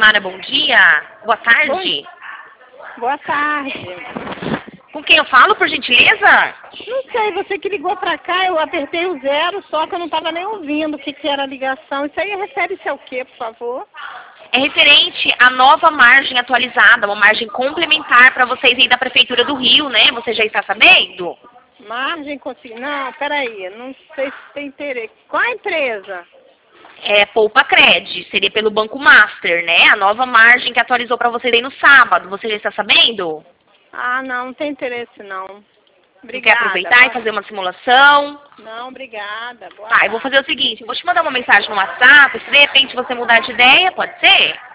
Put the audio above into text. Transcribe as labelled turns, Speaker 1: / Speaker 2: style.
Speaker 1: Mara, bom dia. Boa tarde.
Speaker 2: Boa tarde.
Speaker 1: Com quem eu falo, por gentileza?
Speaker 2: Não sei, você que ligou pra cá, eu apertei o 0, só que eu não estava nem ouvindo o que era a ligação. Isso aí refere-se ao quê, por favor?
Speaker 1: É referente à nova margem atualizada, uma margem complementar para vocês aí da Prefeitura do Rio, né? Você já está sabendo?
Speaker 2: Margem consigo. Não, peraí, não sei se tem interesse. Qual a empresa?
Speaker 1: É Poupa Cred, seria pelo Banco Master, né? A nova margem que atualizou para vocês aí no sábado. Você já está sabendo?
Speaker 2: Ah, não tem interesse não.
Speaker 1: Não quer
Speaker 2: Obrigada.
Speaker 1: aproveitar e fazer uma simulação?
Speaker 2: Não, obrigada. Boa
Speaker 1: Tá, eu vou fazer o seguinte, eu vou te mandar uma mensagem no WhatsApp, se de repente você mudar de ideia, pode ser?